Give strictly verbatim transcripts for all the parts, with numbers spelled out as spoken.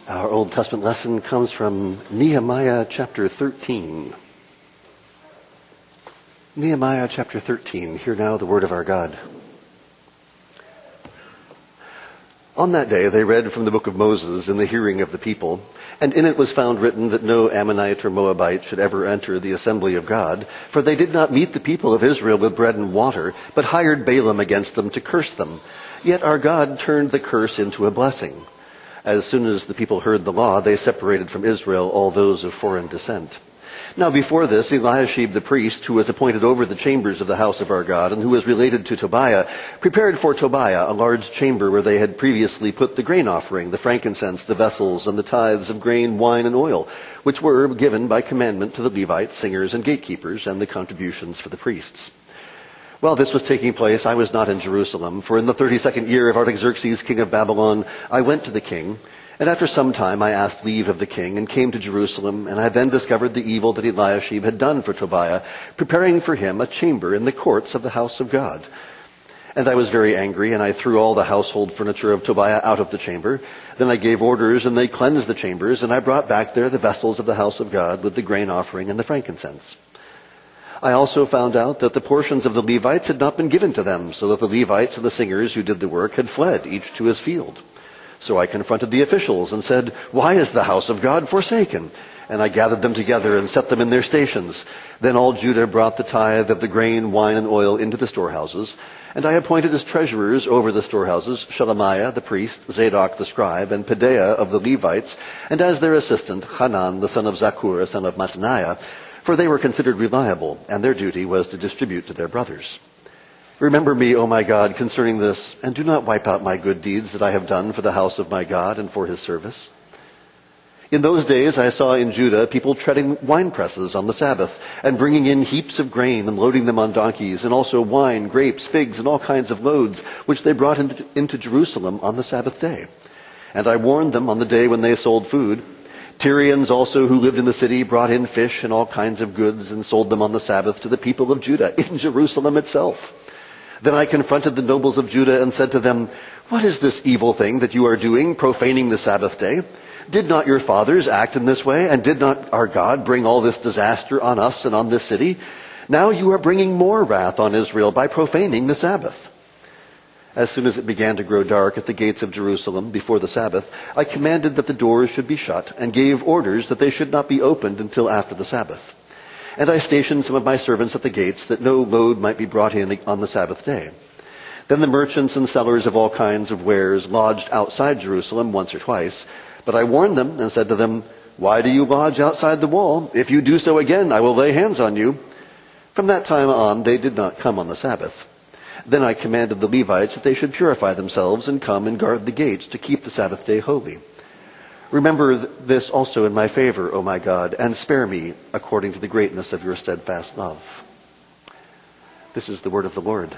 Our Old Testament lesson comes from Nehemiah chapter thirteen. Nehemiah chapter thirteen. Hear now the word of our God. On that day they read from the book of Moses in the hearing of the people, and in it was found written that no Ammonite or Moabite should ever enter the assembly of God, for they did not meet the people of Israel with bread and water, but hired Balaam against them to curse them. Yet our God turned the curse into a blessing. As soon as the people heard the law, they separated from Israel all those of foreign descent. Now before this, Eliashib the priest, who was appointed over the chambers of the house of our God, and who was related to Tobiah, prepared for Tobiah a large chamber where they had previously put the grain offering, the frankincense, the vessels, and the tithes of grain, wine, and oil, which were given by commandment to the Levites, singers, and gatekeepers, and the contributions for the priests. While this was taking place, I was not in Jerusalem, for in the thirty-second year of Artaxerxes, king of Babylon, I went to the king, and after some time I asked leave of the king, and came to Jerusalem, and I then discovered the evil that Eliashib had done for Tobiah, preparing for him a chamber in the courts of the house of God. And I was very angry, and I threw all the household furniture of Tobiah out of the chamber. Then I gave orders, and they cleansed the chambers, and I brought back there the vessels of the house of God with the grain offering and the frankincense. I also found out that the portions of the Levites had not been given to them, so that the Levites and the singers who did the work had fled, each to his field. So I confronted the officials and said, "Why is the house of God forsaken?" And I gathered them together and set them in their stations. Then all Judah brought the tithe of the grain, wine, and oil into the storehouses. And I appointed as treasurers over the storehouses Shelemiah the priest, Zadok the scribe, and Pedaiah of the Levites, and as their assistant Hanan the son of Zakur, son of Mattaniah, for they were considered reliable, and their duty was to distribute to their brothers. Remember me, O my God, concerning this, and do not wipe out my good deeds that I have done for the house of my God and for his service. In those days I saw in Judah people treading wine presses on the Sabbath, and bringing in heaps of grain and loading them on donkeys, and also wine, grapes, figs, and all kinds of loads, which they brought into, into Jerusalem on the Sabbath day. And I warned them on the day when they sold food. Tyrians also who lived in the city brought in fish and all kinds of goods and sold them on the Sabbath to the people of Judah in Jerusalem itself. Then I confronted the nobles of Judah and said to them, "What is this evil thing that you are doing, profaning the Sabbath day? Did not your fathers act in this way, and did not our God bring all this disaster on us and on this city? Now you are bringing more wrath on Israel by profaning the Sabbath." As soon as it began to grow dark at the gates of Jerusalem before the Sabbath, I commanded that the doors should be shut and gave orders that they should not be opened until after the Sabbath. And I stationed some of my servants at the gates that no load might be brought in on the Sabbath day. Then the merchants and sellers of all kinds of wares lodged outside Jerusalem once or twice, but I warned them and said to them, "Why do you lodge outside the wall? If you do so again, I will lay hands on you." From that time on, they did not come on the Sabbath. Then I commanded the Levites that they should purify themselves and come and guard the gates to keep the Sabbath day holy. Remember this also in my favor, O my God, and spare me according to the greatness of your steadfast love. This is the word of the Lord.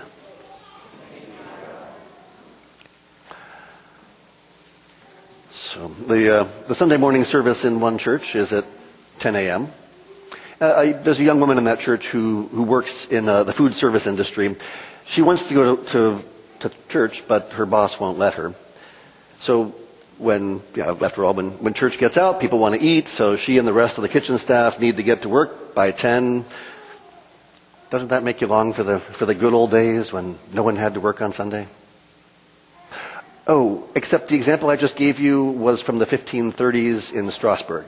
So the uh, the Sunday morning service in one church is at ten a.m. Uh, I, there's a young woman in that church who who works in uh, the food service industry. She wants to go to, to, to church, but her boss won't let her. So when, yeah, after all, when, when church gets out, people want to eat, so she and the rest of the kitchen staff need to get to work by ten. Doesn't that make you long for the, for the good old days when no one had to work on Sunday? Oh, except the example I just gave you was from the fifteen thirties in Strasbourg.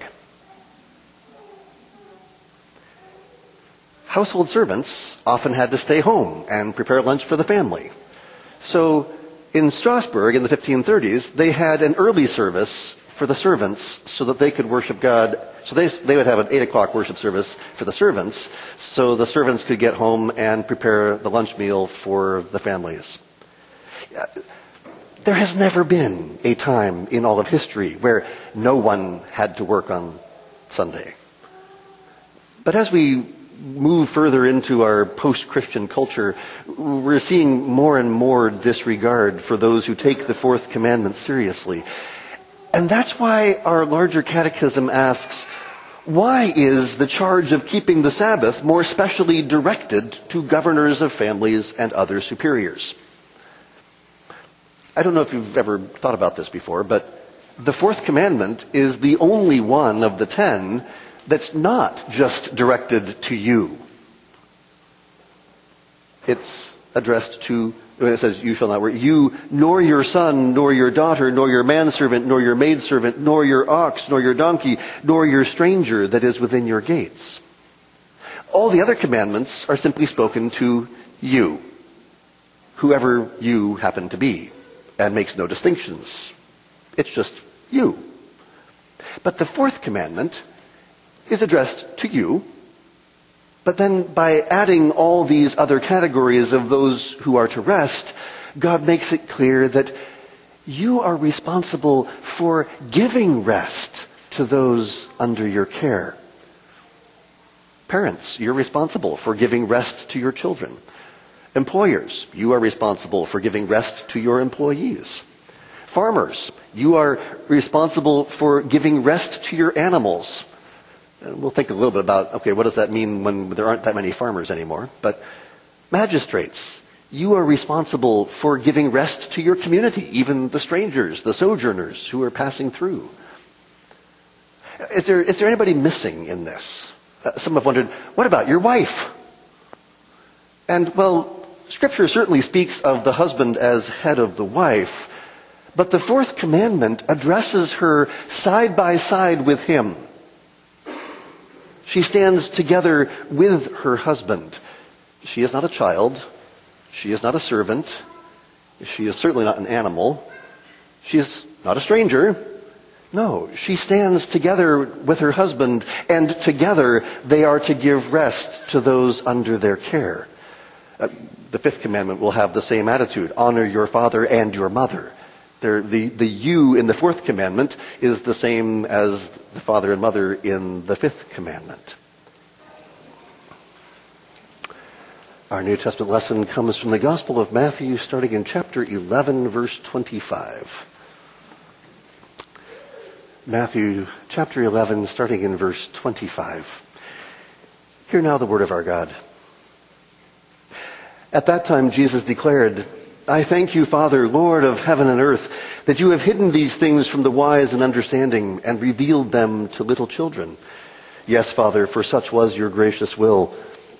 Household servants often had to stay home and prepare lunch for the family. So in Strasbourg in the fifteen thirties, they had an early service for the servants so that they could worship God. So they, they would have an eight o'clock worship service for the servants, so the servants could get home and prepare the lunch meal for the families. There has never been a time in all of history where no one had to work on Sunday. But as we move further into our post-Christian culture, we're seeing more and more disregard for those who take the fourth commandment seriously. And that's why our larger catechism asks, why is the charge of keeping the Sabbath more specially directed to governors of families and other superiors? I don't know if you've ever thought about this before, but the fourth commandment is the only one of the ten that's not just directed to you. It's addressed to, when it says, you shall not work, you, nor your son, nor your daughter, nor your manservant, nor your maidservant, nor your ox, nor your donkey, nor your stranger that is within your gates. All the other commandments are simply spoken to you, whoever you happen to be, and makes no distinctions. It's just you. But the fourth commandment is addressed to you, but then by adding all these other categories of those who are to rest, God makes it clear that you are responsible for giving rest to those under your care. Parents, you're responsible for giving rest to your children. Employers, you are responsible for giving rest to your employees. Farmers, you are responsible for giving rest to your animals. And we'll think a little bit about, okay, what does that mean when there aren't that many farmers anymore? But magistrates, you are responsible for giving rest to your community, even the strangers, the sojourners who are passing through. Is there, is there anybody missing in this? Uh, some have wondered, what about your wife? And, well, Scripture certainly speaks of the husband as head of the wife, but the fourth commandment addresses her side by side with him. She stands together with her husband. She is not a child. She is not a servant. She is certainly not an animal. She is not a stranger. No, she stands together with her husband, and together they are to give rest to those under their care. Uh, the fifth commandment will have the same attitude. Honor your father and your mother. There, the, the you in the fourth commandment is the same as the father and mother in the fifth commandment. Our New Testament lesson comes from the Gospel of Matthew, starting in chapter eleven, verse twenty-five. Matthew chapter eleven, starting in verse twenty-five. Hear now the word of our God. At that time Jesus declared, I thank you, Father, Lord of heaven and earth, that you have hidden these things from the wise and understanding and revealed them to little children. Yes, Father, for such was your gracious will.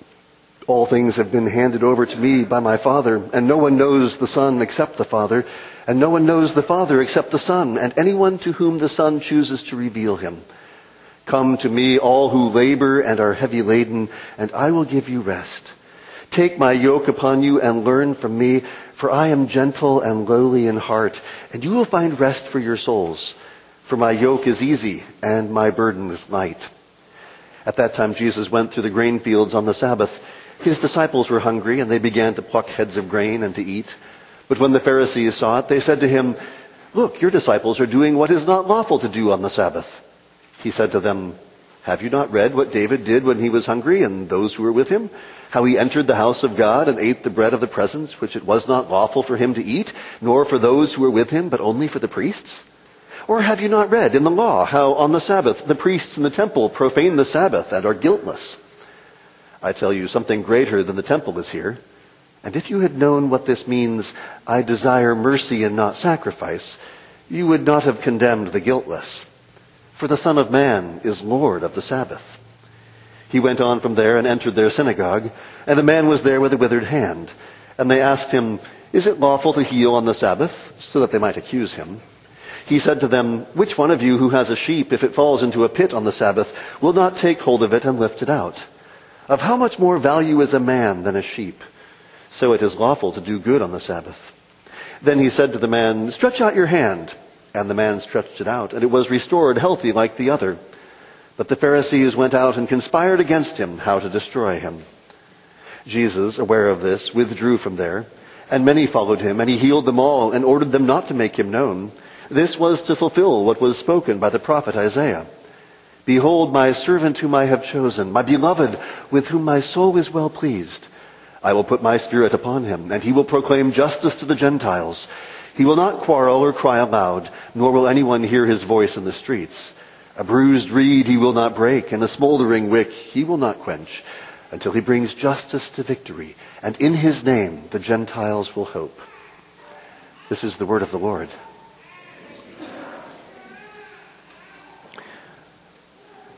All things have been handed over to me by my Father, and no one knows the Son except the Father, and no one knows the Father except the Son, and anyone to whom the Son chooses to reveal him. Come to me, all who labor and are heavy laden, and I will give you rest. Take my yoke upon you and learn from me, for I am gentle and lowly in heart, and you will find rest for your souls. For my yoke is easy and my burden is light. At that time Jesus went through the grain fields on the Sabbath. His disciples were hungry, and they began to pluck heads of grain and to eat. But when the Pharisees saw it, they said to him, Look, your disciples are doing what is not lawful to do on the Sabbath. He said to them, Have you not read what David did when he was hungry, and those who were with him? How he entered the house of God and ate the bread of the presence, which it was not lawful for him to eat, nor for those who were with him, but only for the priests? Or have you not read in the law how on the Sabbath the priests in the temple profane the Sabbath and are guiltless? I tell you, something greater than the temple is here. And if you had known what this means, I desire mercy and not sacrifice, you would not have condemned the guiltless. For the Son of Man is Lord of the Sabbath. He went on from there and entered their synagogue, and a man was there with a withered hand. And they asked him, Is it lawful to heal on the Sabbath? So that they might accuse him. He said to them, Which one of you who has a sheep, if it falls into a pit on the Sabbath, will not take hold of it and lift it out? Of how much more value is a man than a sheep? So it is lawful to do good on the Sabbath. Then he said to the man, Stretch out your hand. And the man stretched it out, and it was restored healthy like the other. But the Pharisees went out and conspired against him how to destroy him. Jesus, aware of this, withdrew from there, and many followed him, and he healed them all and ordered them not to make him known. This was to fulfill what was spoken by the prophet Isaiah. Behold, my servant whom I have chosen, my beloved, with whom my soul is well pleased. I will put my spirit upon him, and he will proclaim justice to the Gentiles. He will not quarrel or cry aloud, nor will anyone hear his voice in the streets. A bruised reed he will not break, and a smoldering wick he will not quench, until he brings justice to victory, and in his name the Gentiles will hope. This is the word of the Lord.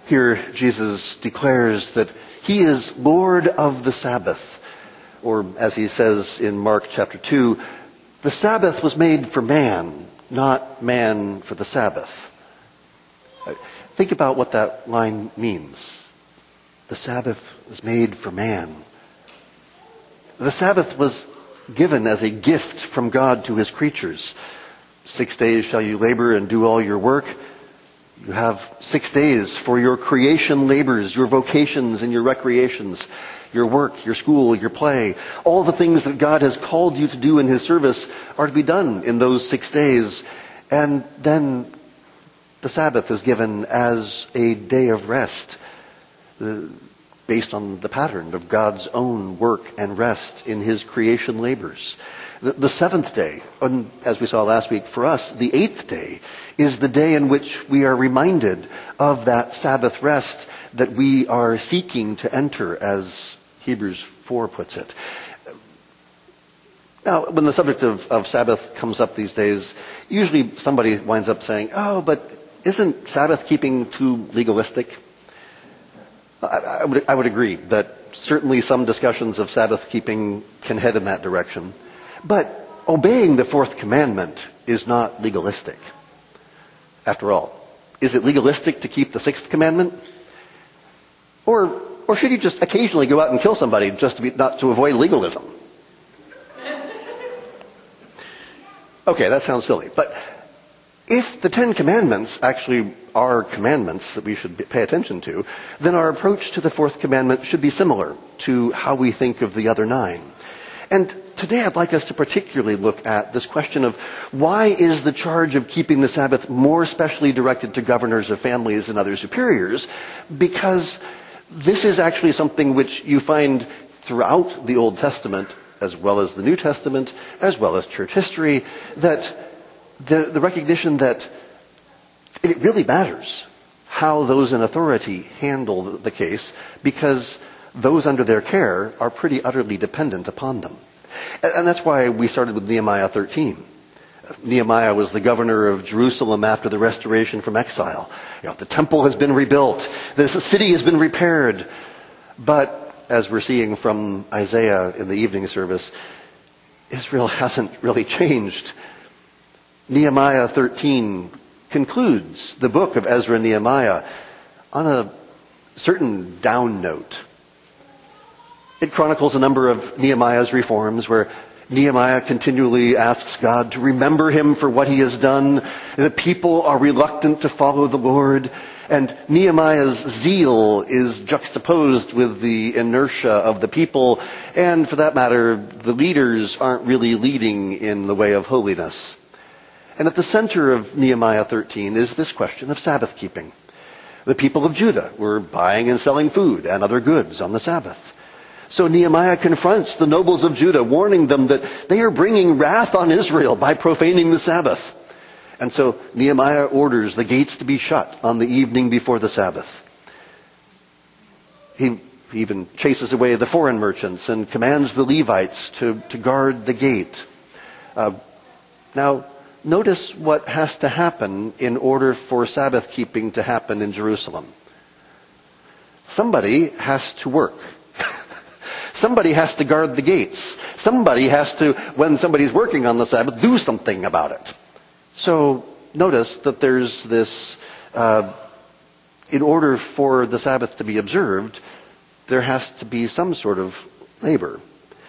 Here, Jesus declares that he is Lord of the Sabbath. Or, as he says in Mark chapter two, the Sabbath was made for man, not man for the Sabbath. Think about what that line means. The Sabbath was made for man. The Sabbath was given as a gift from God to his creatures. Six days shall you labor and do all your work. You have six days for your creation labors, your vocations and your recreations, your work, your school, your play. All the things that God has called you to do in his service are to be done in those six days. And then the Sabbath is given as a day of rest, based on the pattern of God's own work and rest in his creation labors. The, the seventh day, and as we saw last week, for us, the eighth day, is the day in which we are reminded of that Sabbath rest that we are seeking to enter, as Hebrews four puts it. Now, when the subject of, of Sabbath comes up these days, usually somebody winds up saying, oh, but isn't Sabbath keeping too legalistic? I, I, would, I would agree that certainly some discussions of Sabbath keeping can head in that direction. But obeying the fourth commandment is not legalistic. After all, is it legalistic to keep the sixth commandment? Or, or should you just occasionally go out and kill somebody just to be, not to avoid legalism? Okay, that sounds silly. But if the Ten Commandments actually are commandments that we should pay attention to, then our approach to the fourth commandment should be similar to how we think of the other nine. And today I'd like us to particularly look at this question of why is the charge of keeping the Sabbath more specially directed to governors of families and other superiors? Because this is actually something which you find throughout the Old Testament, as well as the New Testament, as well as church history, that the, the recognition that it really matters how those in authority handle the case, because those under their care are pretty utterly dependent upon them. And that's why we started with Nehemiah thirteen. Nehemiah was the governor of Jerusalem after the restoration from exile. You know, the temple has been rebuilt. The city has been repaired. But as we're seeing from Isaiah in the evening service, Israel hasn't really changed. Nehemiah thirteen concludes the book of Ezra and Nehemiah on a certain down note. It chronicles a number of Nehemiah's reforms where Nehemiah continually asks God to remember him for what he has done. The people are reluctant to follow the Lord. And Nehemiah's zeal is juxtaposed with the inertia of the people. And for that matter, the leaders aren't really leading in the way of holiness. And at the center of Nehemiah thirteen is this question of Sabbath keeping. The people of Judah were buying and selling food and other goods on the Sabbath. So Nehemiah confronts the nobles of Judah, warning them that they are bringing wrath on Israel by profaning the Sabbath. And so Nehemiah orders the gates to be shut on the evening before the Sabbath. He even chases away the foreign merchants and commands the Levites to, to guard the gate. Uh, now, notice what has to happen in order for Sabbath keeping to happen in Jerusalem. Somebody has to work. Somebody has to guard the gates. Somebody has to, when somebody's working on the Sabbath, do something about it. So notice that there's this, uh, in order for the Sabbath to be observed, there has to be some sort of labor.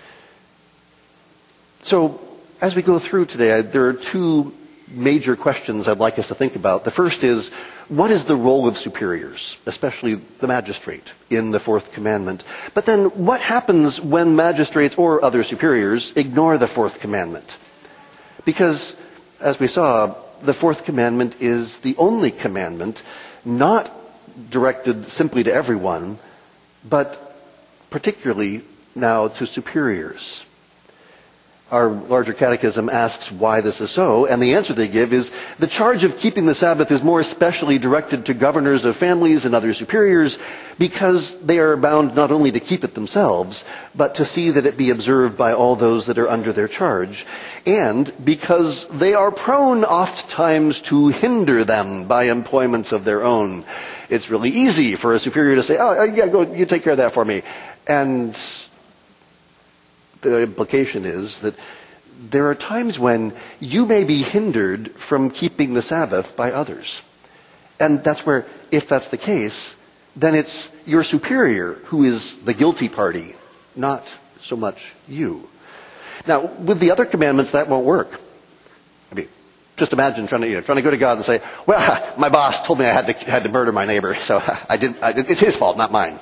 So as we go through today, there are two major questions I'd like us to think about. The first is, what is the role of superiors, especially the magistrate, in the fourth commandment? But then what happens when magistrates or other superiors ignore the fourth commandment? Because, as we saw, the fourth commandment is the only commandment not directed simply to everyone, but particularly now to superiors. Our larger catechism asks why this is so, and the answer they give is, the charge of keeping the Sabbath is more especially directed to governors of families and other superiors because they are bound not only to keep it themselves, but to see that it be observed by all those that are under their charge. and because they are prone oft times to hinder them by employments of their own. It's really easy for a superior to say, oh, yeah, go, you take care of that for me. And the implication is that there are times when you may be hindered from keeping the Sabbath by others. And that's where, if that's the case, then it's your superior who is the guilty party, not so much you. Now, with the other commandments, that won't work. I mean, just imagine trying to, you know, trying to go to God and say, well, my boss told me I had to, had to murder my neighbor, so I did, I did, it's his fault, not mine.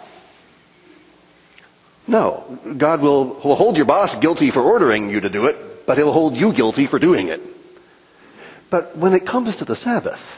No, God will, will hold your boss guilty for ordering you to do it, but he'll hold you guilty for doing it. But when it comes to the Sabbath,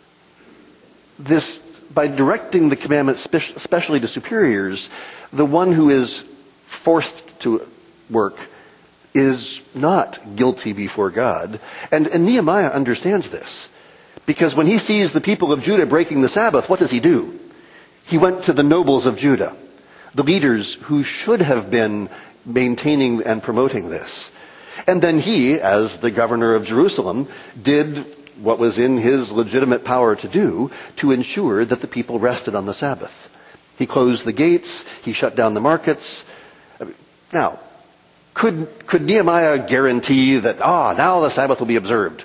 this, by directing the commandments especially to superiors, the one who is forced to work is not guilty before God. And, and Nehemiah understands this. Because when he sees the people of Judah breaking the Sabbath, what does he do? He went to the nobles of Judah, the leaders who should have been maintaining and promoting this. And then he, as the governor of Jerusalem, did what was in his legitimate power to do to ensure that the people rested on the Sabbath. He closed the gates, he shut down the markets. Now, could, could Nehemiah guarantee that, ah, now the Sabbath will be observed?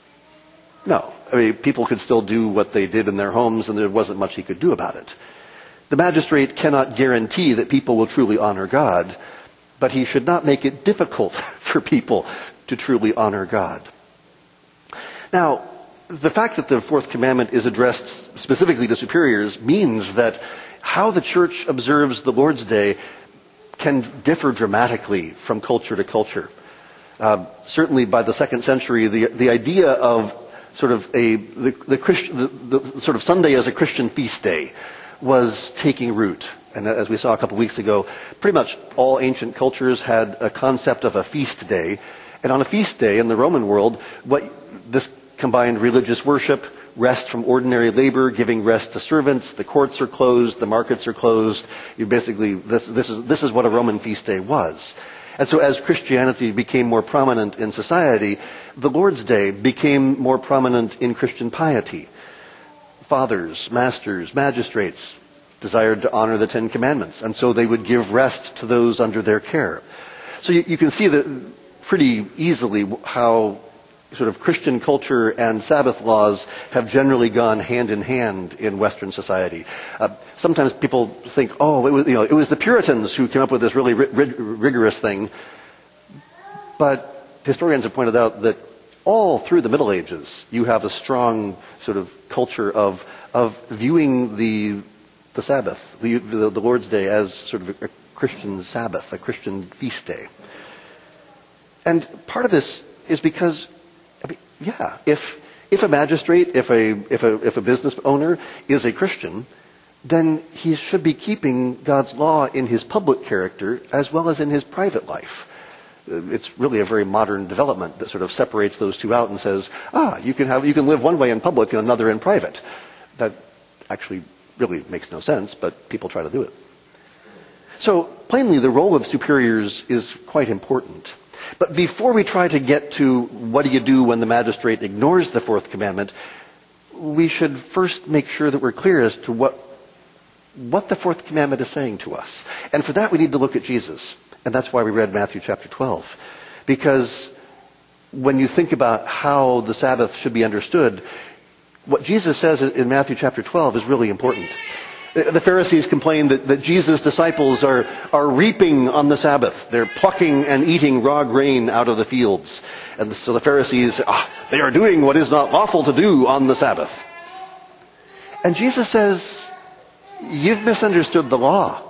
No. I mean, people could still do what they did in their homes, and there wasn't much he could do about it. The magistrate cannot guarantee that people will truly honor God, but he should not make it difficult for people to truly honor God. Now, the fact that the fourth commandment is addressed specifically to superiors means that how the church observes the Lord's Day can differ dramatically from culture to culture. Uh, certainly by the second century, the the idea of sort of a the the, Christ, the the sort of Sunday as a Christian feast day was taking root. And as we saw a couple weeks ago, pretty much all ancient cultures had a concept of a feast day. And on a feast day in the Roman world, what this combined religious worship, rest from ordinary labor, giving rest to servants, the courts are closed, the markets are closed. You basically, this, this is, this is what a Roman feast day was. And so as Christianity became more prominent in society, the Lord's Day became more prominent in Christian piety. Fathers, masters, magistrates desired to honor the Ten Commandments, and so they would give rest to those under their care. So you, you can see that pretty easily how sort of Christian culture and Sabbath laws have generally gone hand in hand in Western society. Uh, sometimes people think, oh, it was, you know, it was the Puritans who came up with this really ri- ri- rigorous thing. But historians have pointed out that all through the Middle Ages, you have a strong sort of culture of of viewing the the Sabbath, the, the, the Lord's Day, as sort of a, a Christian Sabbath, a Christian feast day. And part of this is because, I mean, yeah, if if a magistrate, if a if a if a business owner is a Christian, then he should be keeping God's law in his public character as well as in his private life. It's really a very modern development that sort of separates those two out and says, ah, you can have you can live one way in public and another in private. That actually really makes no sense, but people try to do it. So plainly, the role of superiors is quite important. But before we try to get to what do you do when the magistrate ignores the fourth commandment, we should first make sure that we're clear as to what what the fourth commandment is saying to us. And for that, we need to look at Jesus. And that's why we read Matthew chapter twelve. Because when you think about how the Sabbath should be understood, what Jesus says in Matthew chapter twelve is really important. The Pharisees complained that, that Jesus' disciples are, are reaping on the Sabbath. They're plucking and eating raw grain out of the fields. And so the Pharisees, ah, they are doing what is not lawful to do on the Sabbath. And Jesus says, you've misunderstood the law.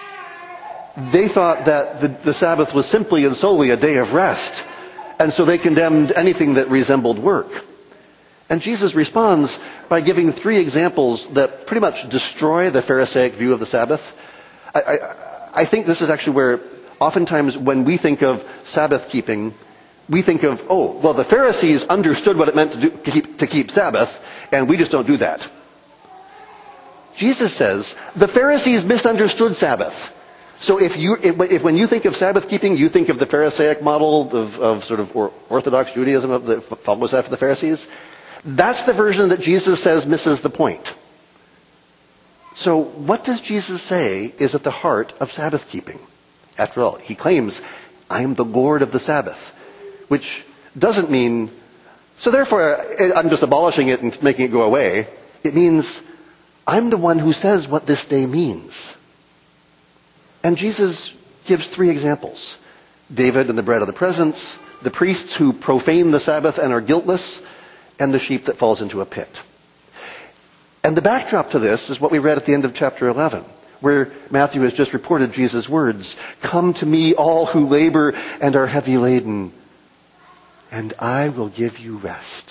They thought that the, the Sabbath was simply and solely a day of rest. And so they condemned anything that resembled work. And Jesus responds by giving three examples that pretty much destroy the Pharisaic view of the Sabbath. I, I, I think this is actually where oftentimes when we think of Sabbath keeping, we think of, oh, well, the Pharisees understood what it meant to, do, to, keep, to keep Sabbath, and we just don't do that. Jesus says the Pharisees misunderstood Sabbath. So if you, if, if when you think of Sabbath keeping, you think of the Pharisaic model of, of sort of or, Orthodox Judaism of the follows after the Pharisees, that's the version that Jesus says misses the point. So what does Jesus say is at the heart of Sabbath keeping? After all, he claims, I am the Lord of the Sabbath, which doesn't mean, so therefore I'm just abolishing it and making it go away. It means, I'm the one who says what this day means. And Jesus gives three examples. David and the bread of the presence, the priests who profane the Sabbath and are guiltless, and the sheep that falls into a pit. And the backdrop to this is what we read at the end of chapter eleven, where Matthew has just reported Jesus' words, come to me all who labor and are heavy laden, and I will give you rest.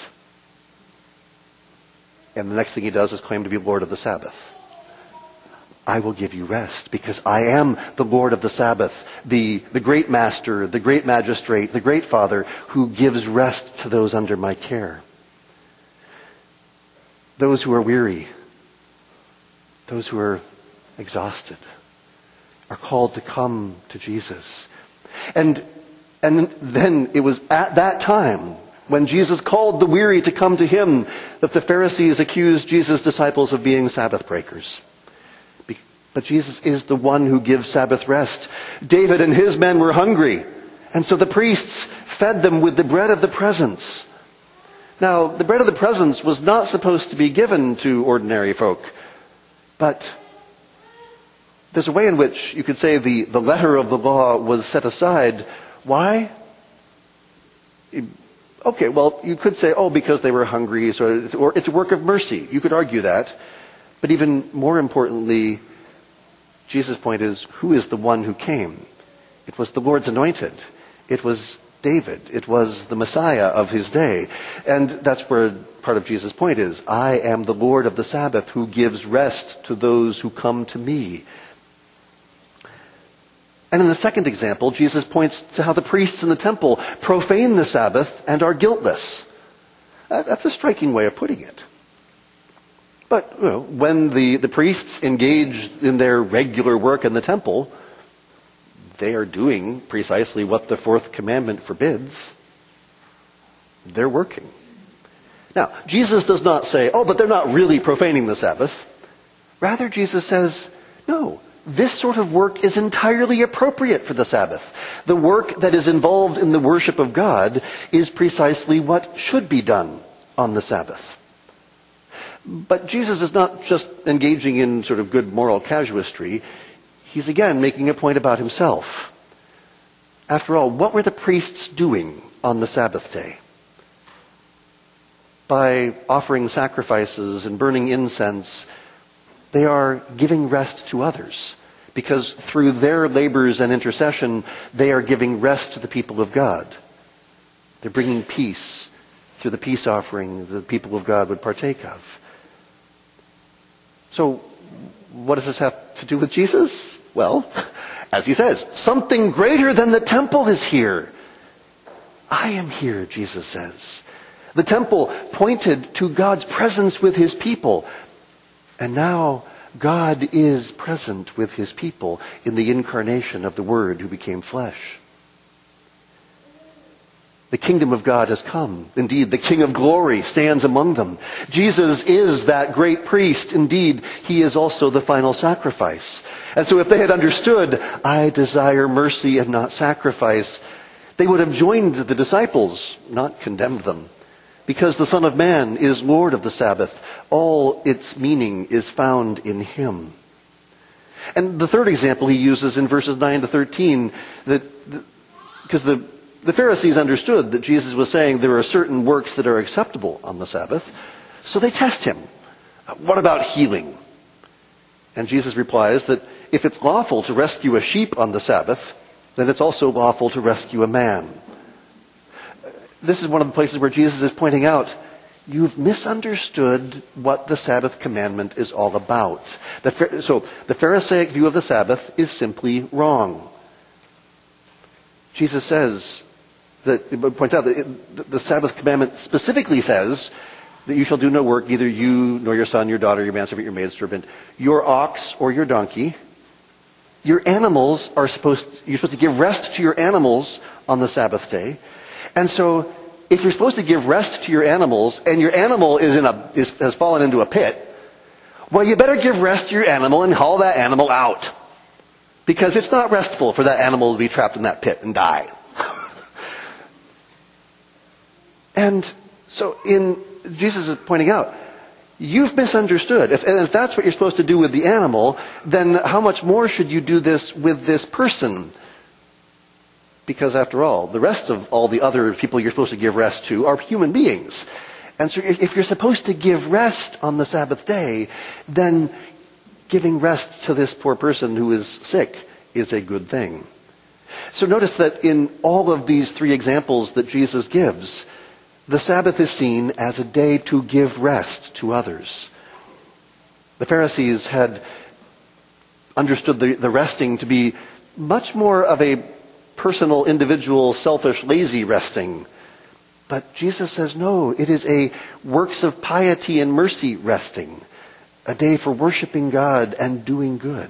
And the next thing he does is claim to be Lord of the Sabbath. I will give you rest because I am the Lord of the Sabbath, the, the great master, the great magistrate, the great father who gives rest to those under my care. Those who are weary, those who are exhausted, are called to come to Jesus. And, and then it was at that time, when Jesus called the weary to come to him, that the Pharisees accused Jesus' disciples of being Sabbath breakers. But Jesus is the one who gives Sabbath rest. David and his men were hungry, and so the priests fed them with the bread of the presence. Now, the bread of the presence was not supposed to be given to ordinary folk, but there's a way in which you could say the, the letter of the law was set aside. Why? Okay, well, you could say, oh, because they were hungry, so it's, or it's a work of mercy. You could argue that. But even more importantly, Jesus' point is, who is the one who came? It was the Lord's anointed. It was David. It was the Messiah of his day. And that's where part of Jesus' point is. I am the Lord of the Sabbath who gives rest to those who come to me. And in the second example, Jesus points to how the priests in the temple profane the Sabbath and are guiltless. That's a striking way of putting it. But you know, when the, the priests engage in their regular work in the temple, they are doing precisely what the fourth commandment forbids. They're working. Now, Jesus does not say, oh, but they're not really profaning the Sabbath. Rather, Jesus says, no, this sort of work is entirely appropriate for the Sabbath. The work that is involved in the worship of God is precisely what should be done on the Sabbath. But Jesus is not just engaging in sort of good moral casuistry. He's again making a point about himself. After all, what were the priests doing on the Sabbath day? By offering sacrifices and burning incense, they are giving rest to others. Because through their labors and intercession, they are giving rest to the people of God. They're bringing peace through the peace offering the people of God would partake of. So, what does this have to do with Jesus? Well, as he says, something greater than the temple is here. I am here, Jesus says. The temple pointed to God's presence with his people. And now, God is present with his people in the incarnation of the Word who became flesh. The kingdom of God has come. Indeed, the King of glory stands among them. Jesus is that great priest. Indeed, he is also the final sacrifice. And so if they had understood, I desire mercy and not sacrifice, they would have joined the disciples, not condemned them. Because the Son of Man is Lord of the Sabbath, all its meaning is found in him. And the third example he uses in verses nine to thirteen, that because the The Pharisees understood that Jesus was saying there are certain works that are acceptable on the Sabbath, so they test him. What about healing? And Jesus replies that if it's lawful to rescue a sheep on the Sabbath, then it's also lawful to rescue a man. This is one of the places where Jesus is pointing out, you've misunderstood what the Sabbath commandment is all about. The, so the Pharisaic view of the Sabbath is simply wrong. Jesus says, that it points out that it, the Sabbath commandment specifically says that you shall do no work, neither you nor your son, your daughter, your manservant, your maidservant, your ox or your donkey. Your animals are supposed, you're supposed to give rest to your animals on the Sabbath day. And so, if you're supposed to give rest to your animals, and your animal is in a, is, has fallen into a pit, well, you better give rest to your animal and haul that animal out. Because it's not restful for that animal to be trapped in that pit and die. And so in, Jesus is pointing out, you've misunderstood. If, and if that's what you're supposed to do with the animal, then how much more should you do this with this person? Because after all, the rest of all the other people you're supposed to give rest to are human beings. And so if you're supposed to give rest on the Sabbath day, then giving rest to this poor person who is sick is a good thing. So notice that in all of these three examples that Jesus gives, the Sabbath is seen as a day to give rest to others. The Pharisees had understood the, the resting to be much more of a personal, individual, selfish, lazy resting. But Jesus says, no, it is a works of piety and mercy resting. A day for worshiping God and doing good.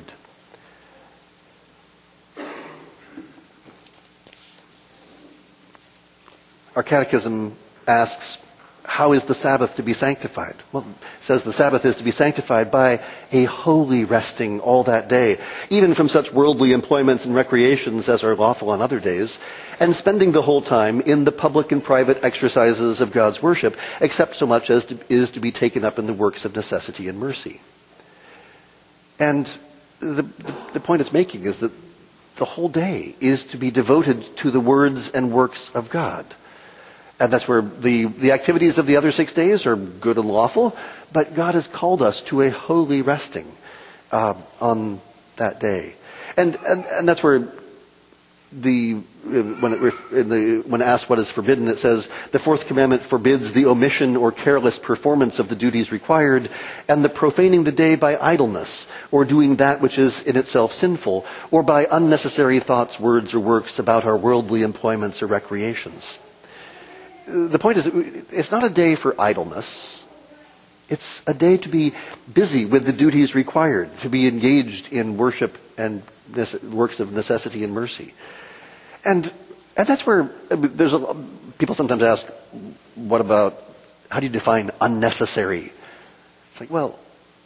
Our catechism asks, how is the Sabbath to be sanctified? Well, it says the Sabbath is to be sanctified by a holy resting all that day, even from such worldly employments and recreations as are lawful on other days, and spending the whole time in the public and private exercises of God's worship, except so much as to, is to be taken up in the works of necessity and mercy. And the, the point it's making is that the whole day is to be devoted to the words and works of God. And that's where the, the activities of the other six days are good and lawful, but God has called us to a holy resting uh, on that day. And, and and that's where the when it in the when asked what is forbidden, it says the fourth commandment forbids the omission or careless performance of the duties required, and the profaning the day by idleness, or doing that which is in itself sinful, or by unnecessary thoughts, words, or works about our worldly employments or recreations. The point is, it's not a day for idleness. It's a day to be busy with the duties required, to be engaged in worship and works of necessity and mercy. And and that's where there's a, people sometimes ask, what about, how do you define unnecessary? It's like, well,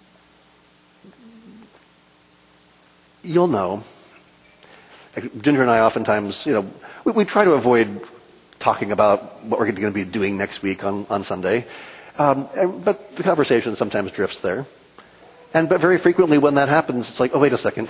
you'll know. Ginger and I oftentimes, you know, we, we try to avoid talking about what we're going to be doing next week on, on Sunday. Um, but the conversation sometimes drifts there. And but very frequently when that happens, it's like, oh, wait a second.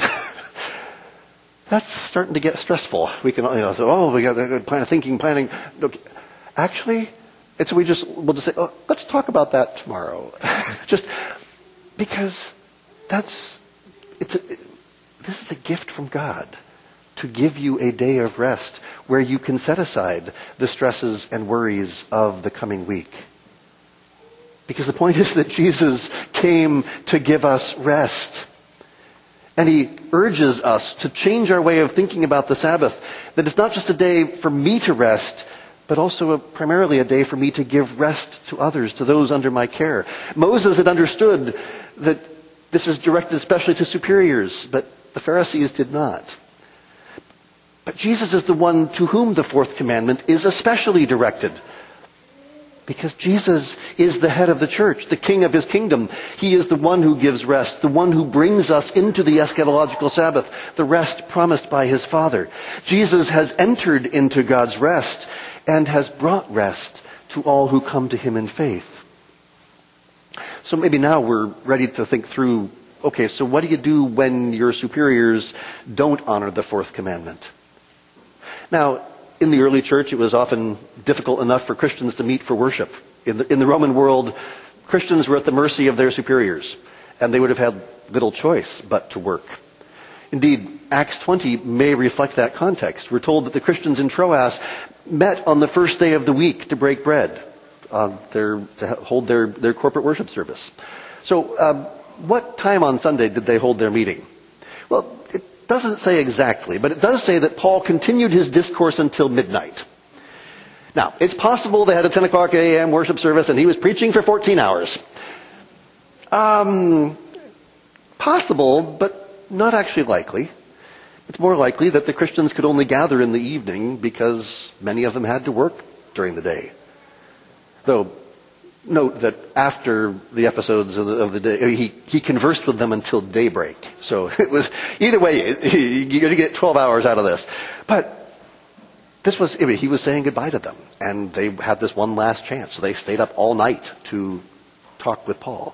That's starting to get stressful. We can, you know, say, oh, we got to plan thinking, planning. Okay. Actually, it's we just we'll just say, oh, let's talk about that tomorrow. Just because that's it's a, this is a gift from God to give you a day of rest where you can set aside the stresses and worries of the coming week. Because the point is that Jesus came to give us rest. And he urges us to change our way of thinking about the Sabbath. That it's not just a day for me to rest, but also a, primarily a day for me to give rest to others, to those under my care. Moses had understood that this is directed especially to superiors, but the Pharisees did not. But Jesus is the one to whom the fourth commandment is especially directed. Because Jesus is the head of the church, the king of his kingdom. He is the one who gives rest, the one who brings us into the eschatological Sabbath, the rest promised by his Father. Jesus has entered into God's rest and has brought rest to all who come to him in faith. So maybe now we're ready to think through, okay, so what do you do when your superiors don't honor the fourth commandment? Now, in the early church, it was often difficult enough for Christians to meet for worship. In the, in the Roman world, Christians were at the mercy of their superiors, and they would have had little choice but to work. Indeed, Acts twenty may reflect that context. We're told that the Christians in Troas met on the first day of the week to break bread, uh, their, to hold their, their corporate worship service. So, um, what time on Sunday did they hold their meeting? Well, it doesn't say exactly, but it does say that Paul continued his discourse until midnight. Now, it's possible they had a ten o'clock a.m. worship service and he was preaching for fourteen hours. Um, possible, but not actually likely. It's more likely that the Christians could only gather in the evening because many of them had to work during the day. Though, note that after the episodes of the, of the day, he, he conversed with them until daybreak. So it was, either way, you're going to get twelve hours out of this. But this was, I mean, he was saying goodbye to them. And they had this one last chance. So they stayed up all night to talk with Paul.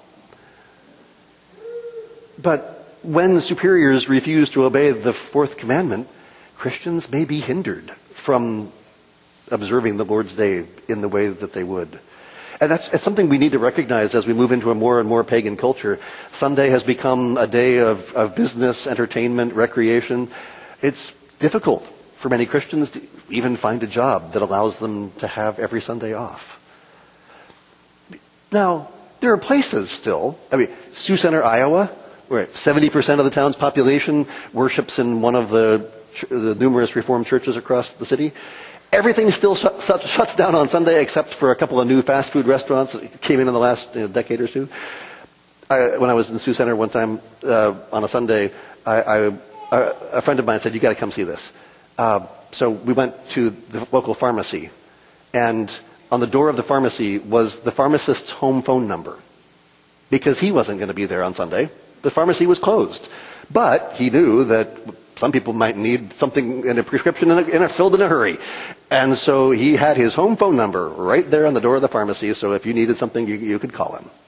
But when superiors refuse to obey the fourth commandment, Christians may be hindered from observing the Lord's Day in the way that they would. And that's it's something we need to recognize as we move into a more and more pagan culture. Sunday has become a day of, of business, entertainment, recreation. It's difficult for many Christians to even find a job that allows them to have every Sunday off. Now, there are places still, I mean, Sioux Center, Iowa, where seventy percent of the town's population worships in one of the, the numerous Reformed churches across the city. Everything still sh- sh- shuts down on Sunday except for a couple of new fast food restaurants that came in in the last you know, decade or two. I, when I was in Sioux Center one time uh, on a Sunday, I, I, a friend of mine said, "You got to come see this." Uh, so we went to the local pharmacy, and on the door of the pharmacy was the pharmacist's home phone number, because he wasn't going to be there on Sunday. The pharmacy was closed. But he knew that some people might need something in a prescription in a, in a, filled in a hurry. And so he had his home phone number right there on the door of the pharmacy, so if you needed something, you, you could call him.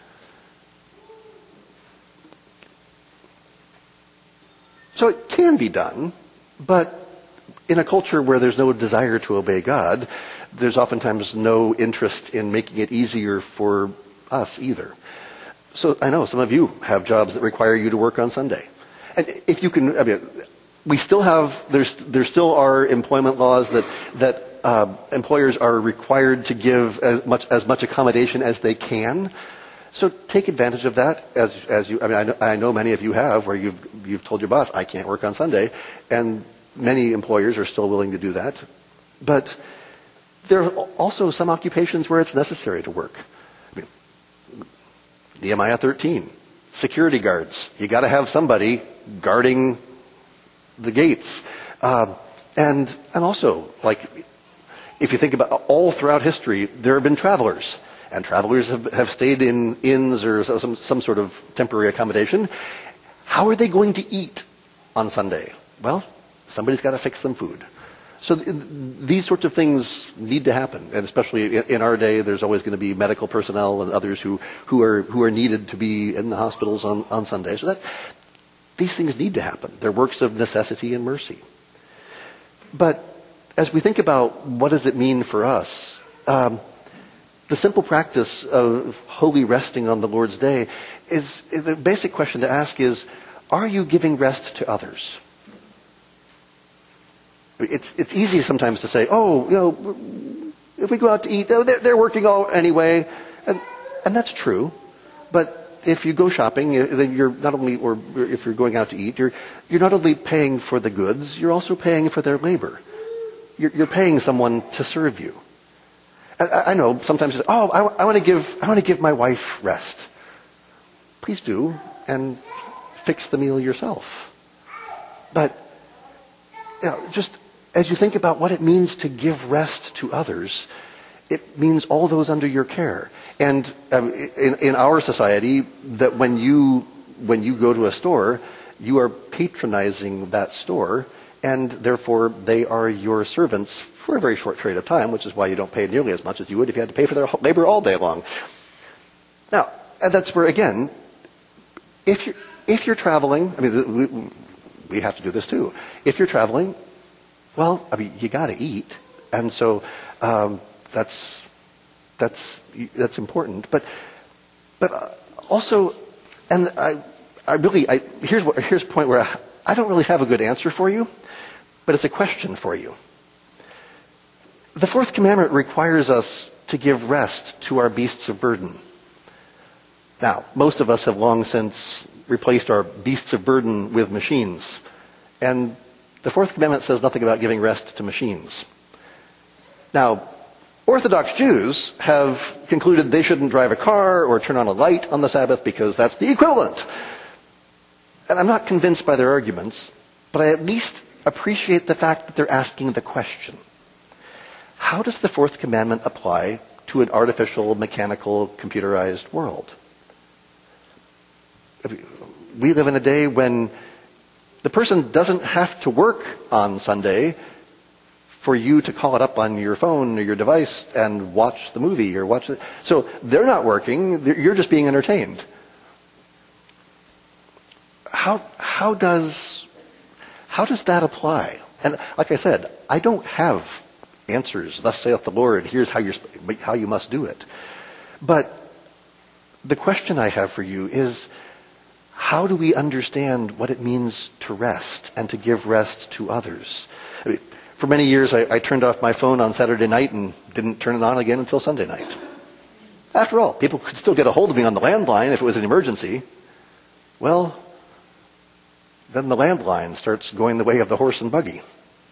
So it can be done, but in a culture where there's no desire to obey God, there's oftentimes no interest in making it easier for us either. So I know some of you have jobs that require you to work on Sunday. And if you can, I mean, we still have, there's, there still are employment laws that, that uh, employers are required to give as much, as much accommodation as they can. So take advantage of that as, as you, I mean, I know, I know many of you have where you've, you've told your boss, I can't work on Sunday. And many employers are still willing to do that. But there are also some occupations where it's necessary to work. Nehemiah thirteen, security guards. You got to have somebody guarding the gates, uh, and and also like if you think about all throughout history, there have been travelers, and travelers have, have stayed in inns or some some sort of temporary accommodation. How are they going to eat on Sunday? Well, somebody's got to fix them food. So th- these sorts of things need to happen, and especially in, in our day, there's always going to be medical personnel and others who, who are who are needed to be in the hospitals on, on Sunday. So that these things need to happen. They're works of necessity and mercy. But as we think about what does it mean for us, um, the simple practice of holy resting on the Lord's Day is, is the basic question to ask is: are you giving rest to others? It's it's easy sometimes to say, oh, you know, if we go out to eat, oh, they're, they're working all anyway, and and that's true. But if you go shopping, then you're not only, or if you're going out to eat, you're you're not only paying for the goods, you're also paying for their labor. You're, you're paying someone to serve you. I, I know sometimes, you say, oh, I, I want to give I want to give my wife rest. Please do, and fix the meal yourself. But you know, just as you think about what it means to give rest to others, it means all those under your care. And um, in, in our society, that when you when you go to a store, you are patronizing that store, and therefore they are your servants for a very short period of time, which is why you don't pay nearly as much as you would if you had to pay for their labor all day long. Now, and that's where, again, if you're, if you're traveling, I mean, we, we have to do this too. If you're traveling, well, I mean, you got to eat, and so um, that's that's that's important. But but also, and I I really I here's what here's a point where I, I don't really have a good answer for you, but it's a question for you. The fourth commandment requires us to give rest to our beasts of burden. Now, most of us have long since replaced our beasts of burden with machines. And the fourth commandment says nothing about giving rest to machines. Now, Orthodox Jews have concluded they shouldn't drive a car or turn on a light on the Sabbath because that's the equivalent. And I'm not convinced by their arguments, but I at least appreciate the fact that they're asking the question. How does the fourth commandment apply to an artificial, mechanical, computerized world? We live in a day when the person doesn't have to work on Sunday for you to call it up on your phone or your device and watch the movie or watch it. So they're not working, you're just being entertained. How, how does, how does that apply? And like I said, I don't have answers. Thus saith the Lord, here's how you're, how you must do it. But the question I have for you is, how do we understand what it means to rest and to give rest to others? I mean, for many years, I, I turned off my phone on Saturday night and didn't turn it on again until Sunday night. After all, people could still get a hold of me on the landline if it was an emergency. Well, then the landline starts going the way of the horse and buggy.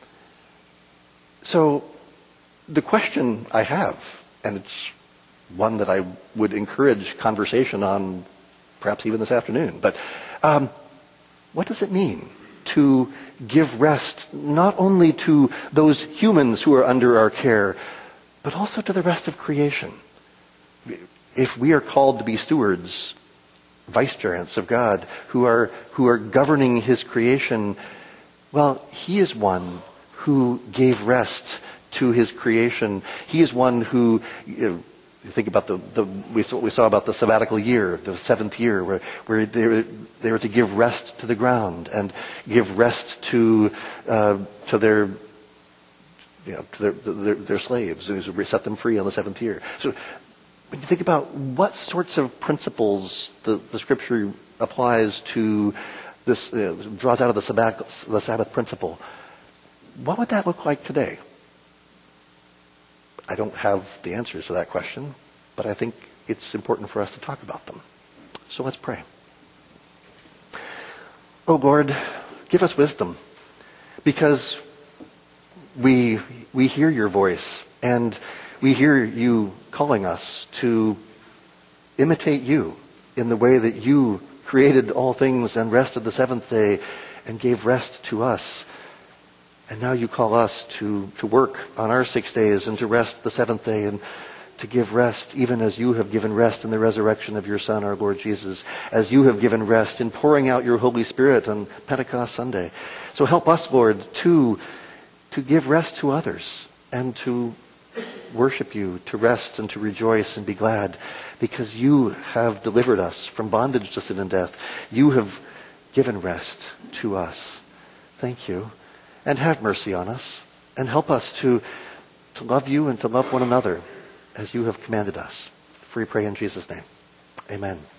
So the question I have, and it's one that I would encourage conversation on perhaps even this afternoon, but um, what does it mean to give rest not only to those humans who are under our care, but also to the rest of creation? If we are called to be stewards, vicegerents of God, who are who are governing His creation, well, He is one who gave rest to His creation. He is one who, you know, you think about the, the we saw, we saw about the sabbatical year, the seventh year, where, where they, were, they were to give rest to the ground and give rest to uh, to their you know to their their, their slaves, who set them free on the seventh year. So when you think about what sorts of principles the, the Scripture applies to this, uh, draws out of the Sabbath, the Sabbath principle, what would that look like today? I don't have the answers to that question, but I think it's important for us to talk about them. So let's pray. Oh Lord, give us wisdom, because we we hear your voice and we hear you calling us to imitate you in the way that you created all things and rested the seventh day and gave rest to us. And now you call us to, to work on our six days and to rest the seventh day and to give rest even as you have given rest in the resurrection of your Son, our Lord Jesus, as you have given rest in pouring out your Holy Spirit on Pentecost Sunday. So help us, Lord, to, to give rest to others and to worship you, to rest and to rejoice and be glad, because you have delivered us from bondage to sin and death. You have given rest to us. Thank you. And have mercy on us, and help us to, to love you and to love one another as you have commanded us. For we pray in Jesus' name. Amen.